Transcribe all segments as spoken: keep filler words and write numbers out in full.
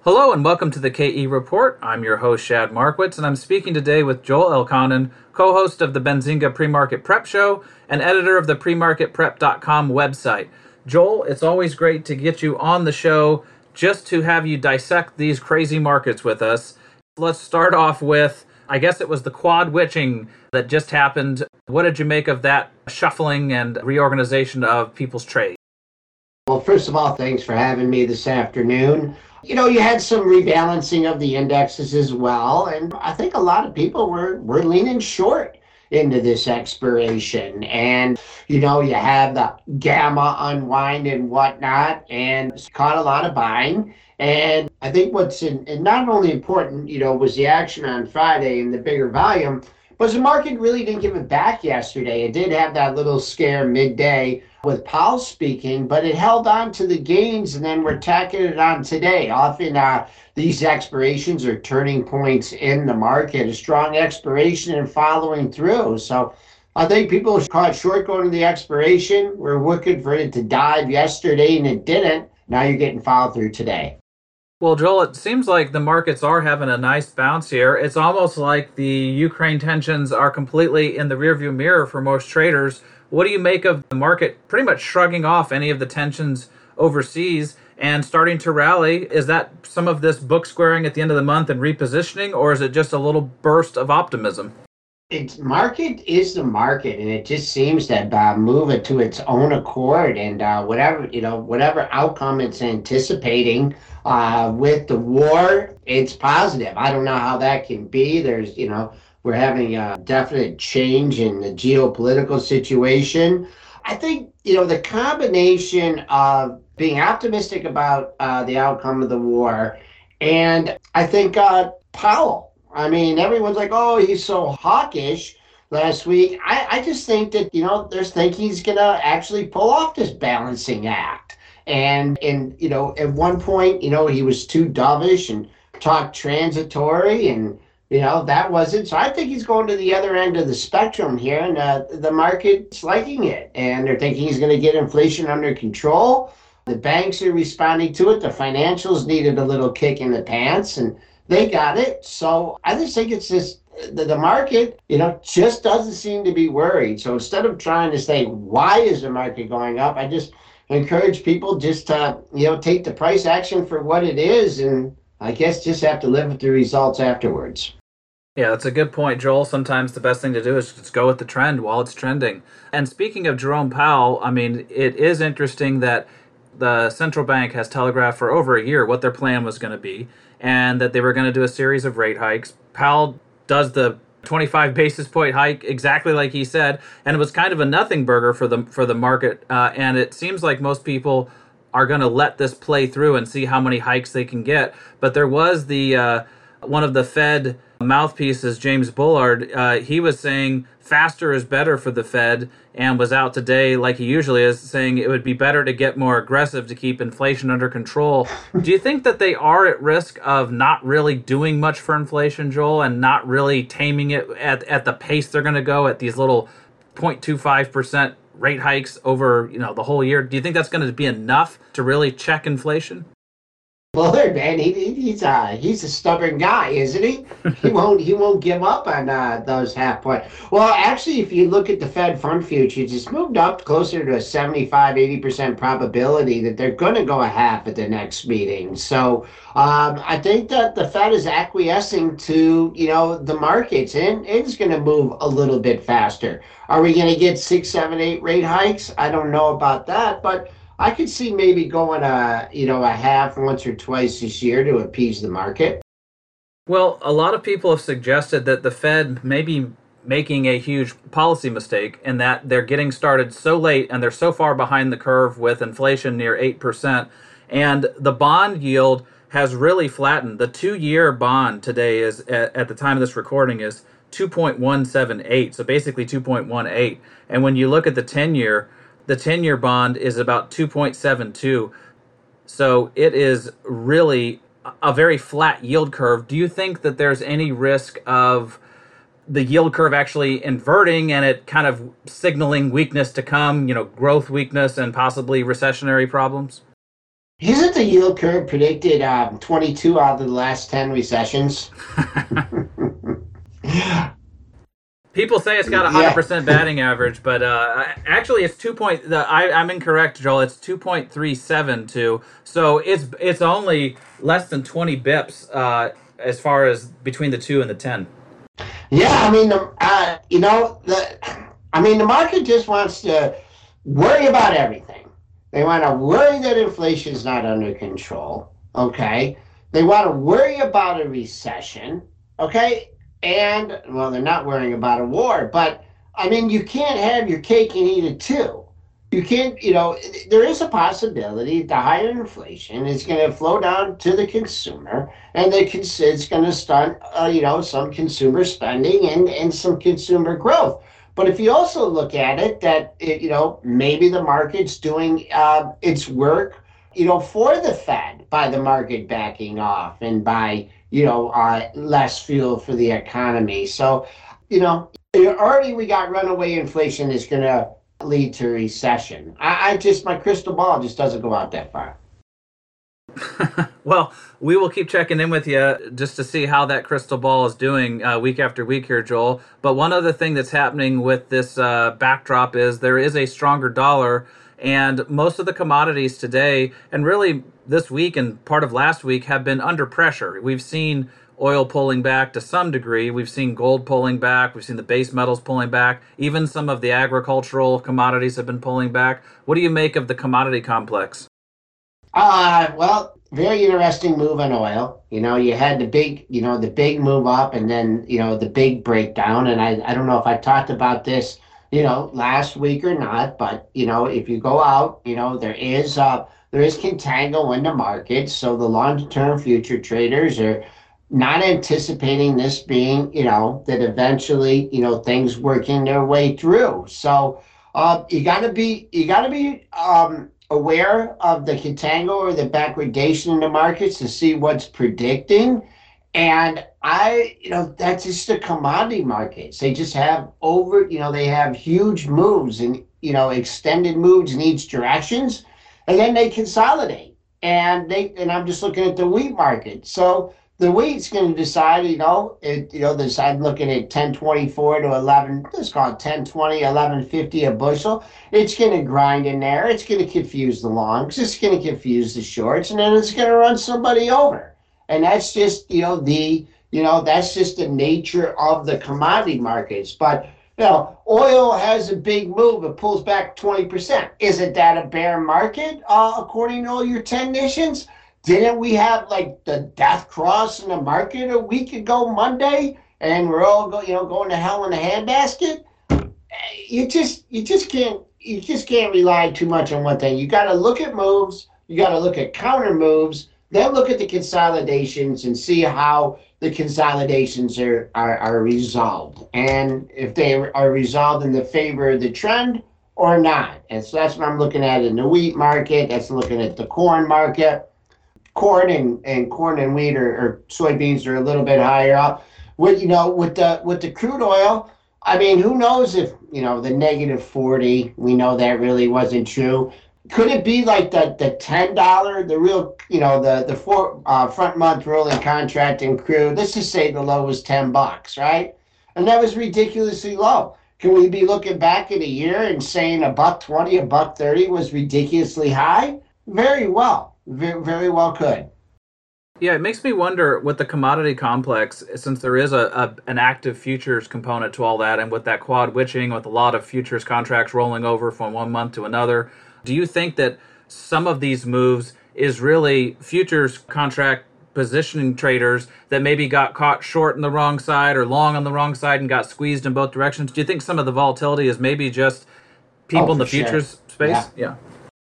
Hello and welcome to the K E Report. I'm your host, Shad Markwitz, and I'm speaking today with Joel Elconin, co-host of the Benzinga Pre-Market Prep Show and editor of the pre market prep dot com website. Joel, it's always great to get you on the show just to have you dissect these crazy markets with us. Let's start off with, I guess it was the quad witching that just happened. What did you make of that shuffling and reorganization of people's trades? Well, first of all, thanks for having me this afternoon. You know, you had some rebalancing of the indexes as well, and I think a lot of people were, were leaning short into this expiration. And, you know, you have the gamma unwind and whatnot, and it's caught a lot of buying. And I think what's in, and not only important, you know, was the action on Friday and the bigger volume, but the market really didn't give it back yesterday. It did have that little scare midday with Powell speaking, but it held on to the gains, and then we're tacking it on today. Often uh, these expirations are turning points in the market, a strong expiration and following through. So I think people caught short going to the expiration. We're looking for it to dive yesterday, and it didn't. Now you're getting followed through today. Well, Joel, it seems like the markets are having a nice bounce here. It's almost like the Ukraine tensions are completely in the rearview mirror for most traders. What do you make of the market pretty much shrugging off any of the tensions overseas and starting to rally? Is that some of this book squaring at the end of the month and repositioning, or is it just a little burst of optimism? It's market is the market, and it just seems to uh, move it to its own accord, and uh, whatever you know, whatever outcome it's anticipating uh, with the war, it's positive. I don't know how that can be. There's you know, we're having a definite change in the geopolitical situation. I think you know the combination of being optimistic about uh, the outcome of the war, and I think uh, Powell. I mean, everyone's like, oh, he's so hawkish last week. I, I just think that, you know, there's think he's going to actually pull off this balancing act. And, and, you know, at one point, you know, he was too dovish and talked transitory, and, you know, that wasn't. So I think he's going to the other end of the spectrum here, and uh, the market's liking it. And they're thinking he's going to get inflation under control. The banks are responding to it. The financials needed a little kick in the pants, and they got it. So I just think it's just the, the market, you know, just doesn't seem to be worried. So instead of trying to say, why is the market going up? I just encourage people just to, you know, take the price action for what it is. And I guess just have to live with the results afterwards. Yeah, that's a good point, Joel. Sometimes the best thing to do is just go with the trend while it's trending. And speaking of Jerome Powell, I mean, it is interesting that the central bank has telegraphed for over a year what their plan was going to be, and that they were going to do a series of rate hikes. Powell does the twenty-five basis point hike exactly like he said, and it was kind of a nothing burger for the for the market. Uh, and it seems like most people are going to let this play through and see how many hikes they can get. But there was the uh, one of the Fed mouthpieces, James Bullard. Uh, he was saying faster is better for the Fed, and was out today, like he usually is, saying it would be better to get more aggressive to keep inflation under control. Do you think that they are at risk of not really doing much for inflation, Joel, and not really taming it at, at the pace they're going to go at these little zero point two five percent rate hikes over, you know, the whole year? Do you think that's going to be enough to really check inflation? Bullard, man, he, he's a he's a stubborn guy, isn't he? He won't he won't give up on uh, those half point. Well, actually, if you look at the Fed fund futures, it's moved up closer to a seventy-five, eighty percent probability that they're going to go a half at the next meeting. So um, I think that the Fed is acquiescing to you know the markets, and it's going to move a little bit faster. Are we going to get six, seven, eight rate hikes? I don't know about that, but I could see maybe going a, you know, a half once or twice this year to appease the market. Well, a lot of people have suggested that the Fed may be making a huge policy mistake in that they're getting started so late and they're so far behind the curve with inflation near eight percent. And the bond yield has really flattened. The two-year bond today is, at, at the time of this recording, is two point one seven eight, so basically two point one eight. And when you look at the ten-year, the ten-year bond is about two point seven two. So it is really a very flat yield curve. Do you think that there's any risk of the yield curve actually inverting and it kind of signaling weakness to come, you know, growth weakness and possibly recessionary problems? Isn't the yield curve predicted um, twenty-two out of the last ten recessions? People say it's got a hundred Yeah. percent batting average, but uh, actually it's two point. The, I, I'm incorrect, Joel. It's two point three seven two. So it's it's only less than twenty bips uh, as far as between the two and the ten. Yeah, I mean, uh, you know, the, I mean, the market just wants to worry about everything. They want to worry that inflation is not under control. Okay, they want to worry about a recession. Okay, and well, they're not worrying about a war, but I mean, you can't have your cake and eat it too. You can't, you know, there is a possibility the higher inflation is going to flow down to the consumer, and they can, it's going to stunt, uh, you know, some consumer spending and, and some consumer growth. But if you also look at it, that it, you know, maybe the market's doing uh, its work, you know, for the Fed by the market backing off and by you know uh, less fuel for the economy. So, you know, already we got runaway inflation is going to lead to recession. I, I just my crystal ball just doesn't go out that far. Well, we will keep checking in with you just to see how that crystal ball is doing uh, week after week here, Joel. But one other thing that's happening with this uh, backdrop is there is a stronger dollar, and most of the commodities today, and really this week and part of last week, have been under pressure. We've seen oil pulling back to some degree. We've seen gold pulling back. We've seen the base metals pulling back. Even some of the agricultural commodities have been pulling back. What do you make of the commodity complex? Uh, well, very interesting move on oil. You know, you had the big, you know, the big move up and then, you know, the big breakdown. And I, I don't know if I talked about this, you know, last week or not, but, you know, if you go out, you know, there is, uh, there is contango in the market. So the long-term future traders are not anticipating this being, you know, that eventually, you know, things working their way through. So, uh, you got to be, you got to be, um, aware of the contango or the backwardation in the markets to see what's predicting. And I, you know, that's just the commodity markets. They just have over, you know, they have huge moves and, you know, extended moves in each directions, and then they consolidate. And they, and I'm just looking at the wheat market. So the wheat's going to decide, you know, it, you know, this, I'm looking at ten twenty-four to eleven, let's call it ten twenty, eleven fifty a bushel. It's going to grind in there. It's going to confuse the longs. It's going to confuse the shorts, and then it's going to run somebody over. And that's just, you know, the, you know, that's just the nature of the commodity markets. But, you know, oil has a big move. It pulls back twenty percent. Isn't that a bear market, uh, according to all your ten nations? Didn't we have like the death cross in the market a week ago Monday, and we're all go, you know, going to hell in a handbasket? You just you just can't you just can't rely too much on one thing. You got to look at moves. You got to look at counter moves. Then look at the consolidations and see how the consolidations are, are, are resolved, and if they are resolved in the favor of the trend or not. And so that's what I'm looking at in the wheat market. That's looking at the corn market. Corn and, and corn and wheat or, or soybeans are a little bit higher up. With you know with the with the crude oil, I mean, who knows if you know the negative forty? We know that really wasn't true. Could it be like the the ten dollar, the real you know the the four uh, front month rolling contract in crude? Let's just say the low was ten bucks, right? And that was ridiculously low. Can we be looking back at a year and saying a buck twenty, a buck thirty was ridiculously high? Very well. Very, very well could. Yeah, it makes me wonder with the commodity complex, since there is a, a an active futures component to all that, and with that quad witching, with a lot of futures contracts rolling over from one month to another, do you think that some of these moves is really futures contract positioning traders that maybe got caught short on the wrong side or long on the wrong side and got squeezed in both directions? Do you think some of the volatility is maybe just Oh, people in for the sure. futures space? Yeah. Yeah.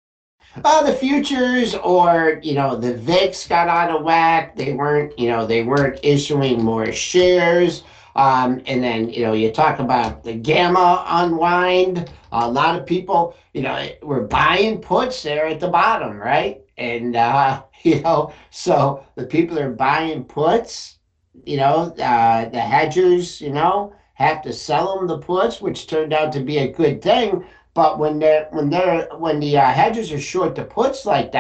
Uh, the futures or, you know, the V I X got out of whack. They weren't, you know, they weren't issuing more shares. Um, and then, you know, you talk about the gamma unwind. A lot of people, you know, were buying puts there at the bottom, right? And, uh, you know, so the people that are buying puts, you know, uh, the hedgers, you know, have to sell them the puts, which turned out to be a good thing. But when they're when they're when the uh, hedges are short the puts like that,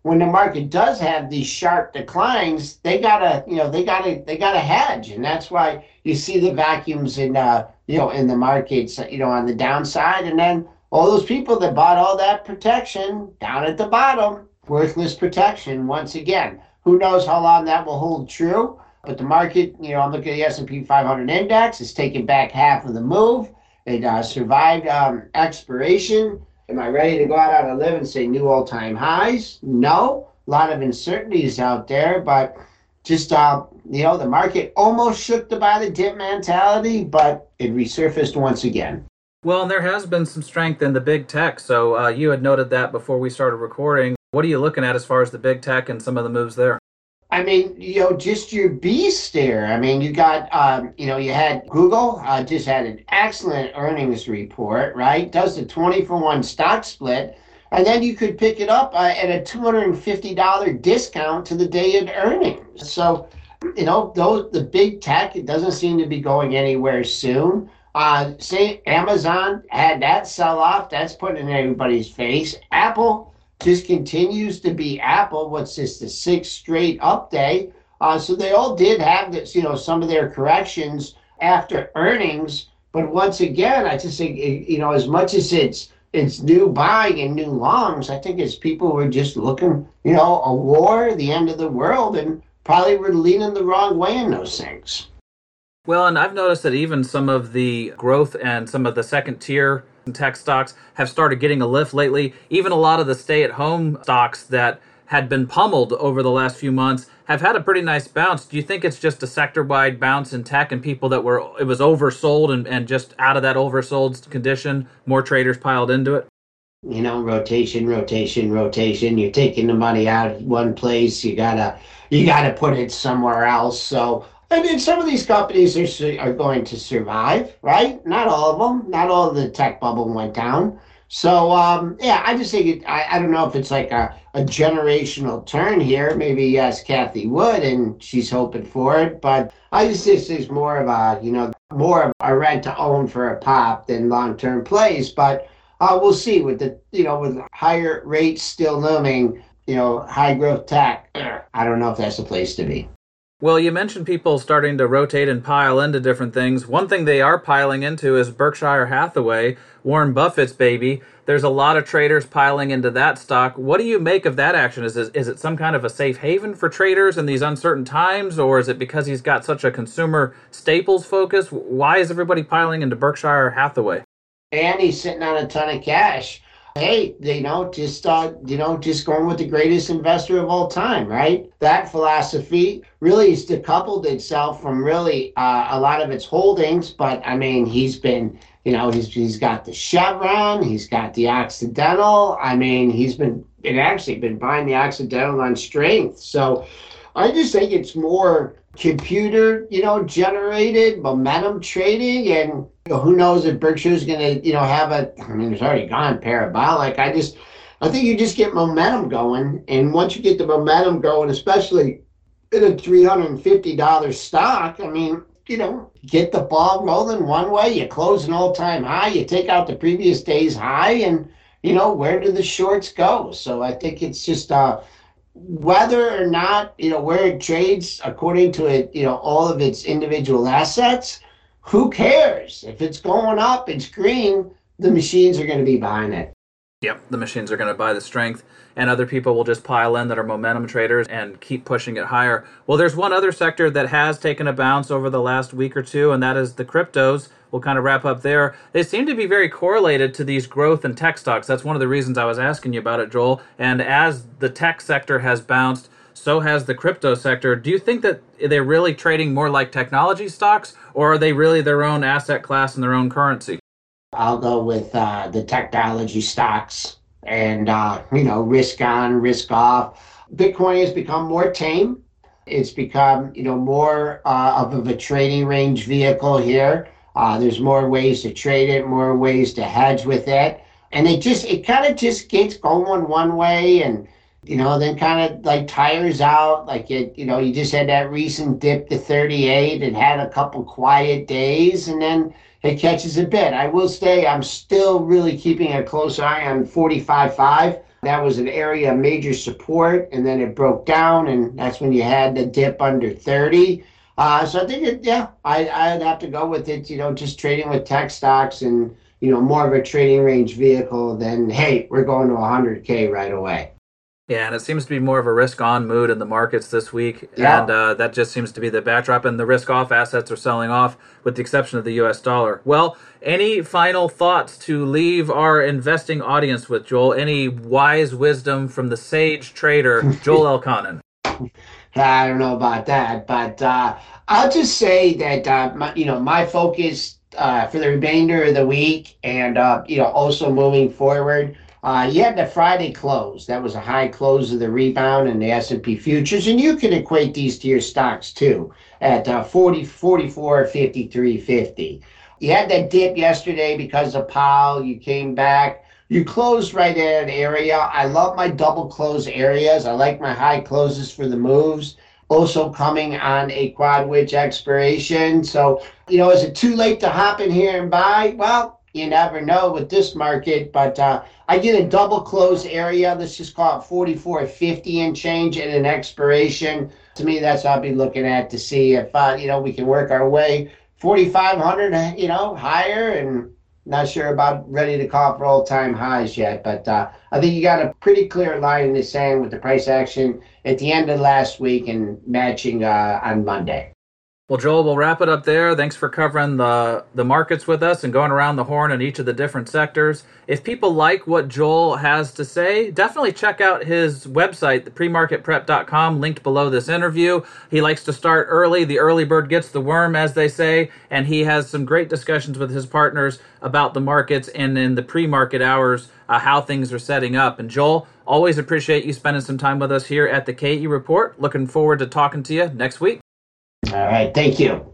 when the market does have these sharp declines, they gotta, you know, they gotta, they gotta hedge, and that's why you see the vacuums in, uh, you know, in the markets, you know, on the downside, and then all those people that bought all that protection down at the bottom, worthless protection once again. Who knows how long that will hold true? But the market, you know, I'm looking at the S and P five hundred index. It's taken back half of the move. It uh, survived um, expiration. Am I ready to go out on a limb and say new all-time highs? No. A lot of uncertainties out there, but just, uh, you know, the market almost shook the buy the dip mentality, but it resurfaced once again. Well, and there has been some strength in the big tech. So uh, you had noted that before we started recording. What are you looking at as far as the big tech and some of the moves there? I mean, you know, just your beast there. I mean, you got, um, you know, you had Google uh, just had an excellent earnings report, right? Does the twenty for one stock split. And then you could pick it up uh, at a two hundred fifty dollars discount to the day of earnings. So, you know, those the big tech, it doesn't seem to be going anywhere soon. Uh, say Amazon had that sell off. That's putting in everybody's face. Apple just continues to be Apple. What's this, the sixth straight up day? Uh, so they all did have this, you know, some of their corrections after earnings. But once again, I just think, you know, as much as it's it's new buying and new longs, I think it's people were just looking, you know, a war, the end of the world, and probably were leaning the wrong way in those things. Well, and I've noticed that even some of the growth and some of the second tier tech stocks have started getting a lift lately. Even a lot of the stay-at-home stocks that had been pummeled over the last few months have had a pretty nice bounce. Do you think it's just a sector-wide bounce in tech and people that were, it was oversold and, and just out of that oversold condition, more traders piled into it? You know, rotation, rotation, rotation. You're taking the money out of one place. You gotta, you gotta put it somewhere else. So, I mean, some of these companies are are going to survive, right? Not all of them. Not all of the tech bubble went down. So, um, yeah, I just think it, I, I don't know if it's like a, a generational turn here. Maybe yes, Kathy would, and she's hoping for it. But I just think there's more of a, you know, more of a rent to own for a pop than long-term plays. But uh, we'll see with the, you know, with higher rates still looming, you know, high growth tech. I don't know if that's the place to be. Well, you mentioned people starting to rotate and pile into different things. One thing they are piling into is Berkshire Hathaway, Warren Buffett's baby. There's a lot of traders piling into that stock. What do you make of that action? Is it, is it some kind of a safe haven for traders in these uncertain times, or is it because he's got such a consumer staples focus? Why is everybody piling into Berkshire Hathaway? And he's sitting on a ton of cash. Hey, you know, just uh, you know, just going with the greatest investor of all time, right? That philosophy really has decoupled itself from really uh, a lot of its holdings. But I mean, he's been, you know, he's he's got the Chevron, he's got the Occidental. I mean, he's been, it actually been buying the Occidental on strength. So I just think it's more computer, you know, generated momentum trading, and you know, who knows if Berkshire's going to, you know, have a, I mean, it's already gone parabolic. I just, I think you just get momentum going, and once you get the momentum going, especially in a three hundred fifty dollars stock, I mean, you know, get the ball rolling one way, you close an all-time high, you take out the previous day's high, and, you know, where do the shorts go? So I think it's just, uh, whether or not, you know, where it trades according to it, you know, all of its individual assets, who cares? If it's going up, it's green, the machines are going to be buying it. Yep, the machines are going to buy the strength, and other people will just pile in that are momentum traders and keep pushing it higher. Well, there's one other sector that has taken a bounce over the last week or two, and that is the cryptos. We'll kind of wrap up there. They seem to be very correlated to these growth and tech stocks. That's one of the reasons I was asking you about it, Joel. And as the tech sector has bounced, so has the crypto sector. Do you think that they're really trading more like technology stocks, or are they really their own asset class and their own currency? I'll go with uh, the technology stocks and, uh, you know, risk on, risk off. Bitcoin has become more tame. It's become, you know, more uh, of a trading range vehicle here. Uh, there's more ways to trade it, more ways to hedge with it. And it just, it kind of just gets going one way and, you know, then kind of like tires out. Like, it, you know, you just had that recent dip to thirty-eight and had a couple quiet days, and then it catches a bit. I will say I'm still really keeping a close eye on forty-five point five. That was an area of major support, and then it broke down, and that's when you had the dip under thirty. Uh, so I think, it, yeah, I, I'd have to go with it, you know, just trading with tech stocks and, you know, more of a trading range vehicle than, hey, we're going to one hundred K right away. Yeah, and it seems to be more of a risk-on mood in the markets this week, Yeah. and uh, that just seems to be the backdrop, and the risk-off assets are selling off with the exception of the U S dollar. Well, any final thoughts to leave our investing audience with, Joel? Any wise wisdom from the sage trader, Joel Elconin? I don't know about that, but uh, I'll just say that, uh, my, you know, my focus uh, for the remainder of the week and, uh, you know, also moving forward, uh, you had the Friday close. That was a high close of the rebound in the S and P futures, and you can equate these to your stocks too at uh, forty, forty-four, fifty-three, fifty. You had that dip yesterday because of Powell. You came back. You closed right at an area. I love my double close areas. I like my high closes for the moves. Also coming on a quad witch expiration. So, you know, is it too late to hop in here and buy? Well, you never know with this market, but uh, I get a double close area. Let's just call it forty-four fifty and change at an expiration. To me, that's what I'll be looking at to see if, uh, you know, we can work our way forty-five hundred, you know, higher, and not sure about ready to call for all-time highs yet, but uh, I think you got a pretty clear line in the sand with the price action at the end of last week and matching uh, on Monday. Well, Joel, we'll wrap it up there. Thanks for covering the, the markets with us and going around the horn in each of the different sectors. If people like what Joel has to say, definitely check out his website, the pre market prep dot com, linked below this interview. He likes to start early. The early bird gets the worm, as they say, and he has some great discussions with his partners about the markets and in the pre-market hours, uh, how things are setting up. And Joel, always appreciate you spending some time with us here at the K E Report. Looking forward to talking to you next week. All right. Thank you.